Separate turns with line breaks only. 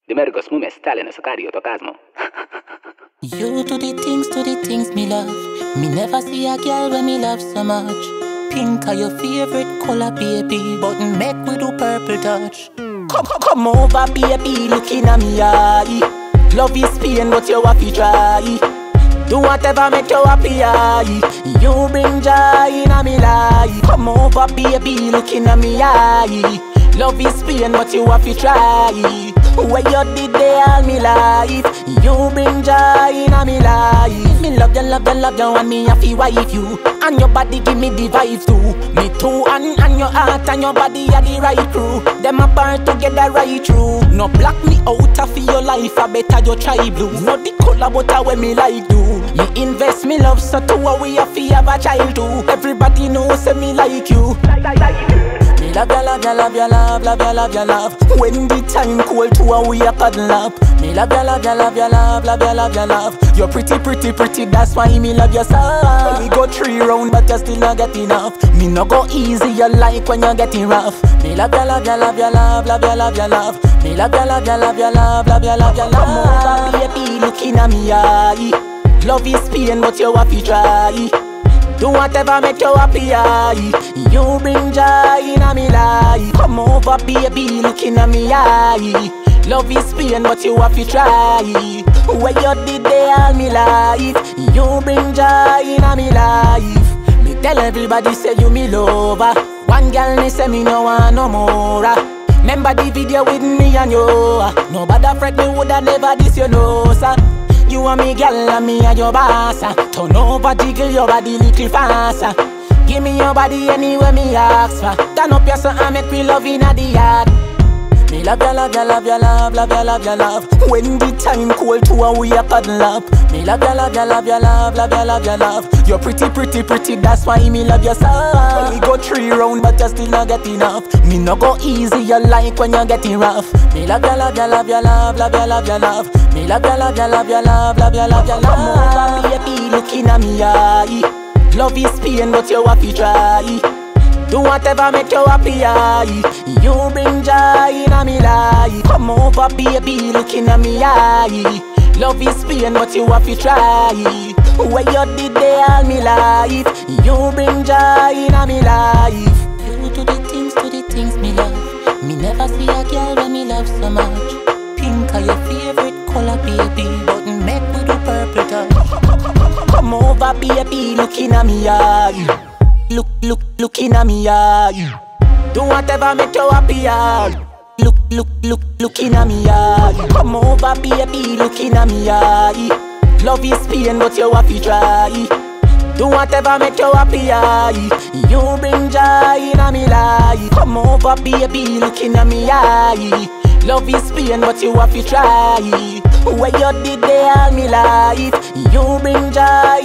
Dimergo smume stale na sakario to kazmo.
You do the things, me love. Me never see a girl when me love so much. Pink are your favorite color, baby, but make we do purple touch. Come over, baby, looking at me eye. Love is pain, but you have to try. Do whatever make you happy, aye. You bring joy in a me life. Come over, baby, looking at me eye. Love is pain, but you have to try. Where you did there all me life. You bring joy in a me life. Me love you, and me have to wife you. And your body give me the vibes too. Me too, and your heart and your body are the right crew. Them apart together right through. No block me out of your life, I better you try blue. No the color but I when me like do. Me invest me love so to a we have to have a child too. Everybody knows say me like you. Me love you, love. When the time cold to a we a cuddle up. Me love you, love. You're pretty, that's why me love you so. We go 3 rounds but you still not get enough. Me no go easy, you like when you're getting rough. Me love you, love. Me love you, love. Come over, baby, looking at me eye. Love is pain, but you have to try. Do whatever make you happy, aye. You bring joy in a me life. Come over, baby, looking at me eye. Love is pain, but you have to try. Where you did there all me life. You bring joy in a me life. Me tell everybody say you me lover. One girl me say me no want no more. Remember the video with me and you. Nobody fret me woulda never this you know, sir. You and me girl and me and your boss. Turn over, jiggle your body little faster. Give me your body anywhere me ask for. Turn up your son and make me love in the yard. Me love you, love. When the time cold to a we a cuddle up. Me love you, love. You're pretty, that's why me love you so. We go 3 rounds but you still not get enough. Me no go easy, you like when you're getting rough. Me love you, love. Me love you, love. Come over, baby, looking at me eye. Love is pain, but you have to try. Do whatever make you happy, aye. You bring joy in a me life. Come over, baby, looking at me eye. Love is pain, but you have to try. Where you did there all me life. You bring joy in a me life. You do the things, me love. Me never see a girl when me love so much. Pink are your favorite color, baby, but make we do purple touch. Come over, baby, looking at me eye. Looking at me eye. Do whatever make you happy, aye. Looking at me eye. Come over, baby, looking at me eye. Love is pain, but you have to try. Do whatever make you happy, aye. You bring joy in a me life. Come over, baby, looking at me eye. Love is pain, but you have to try. Where you did there all me life. You bring joy